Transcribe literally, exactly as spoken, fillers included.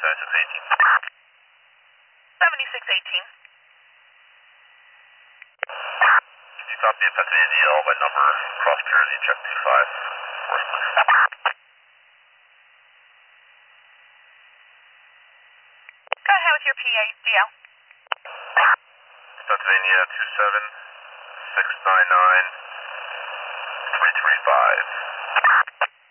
seventy-six eighteen. seventy-six eighteen. Can you copy a Pennsylvania D L by number, cross Jersey, check two five, first clear. Go ahead with your P A D L. Pennsylvania two seven six nine nine three three five.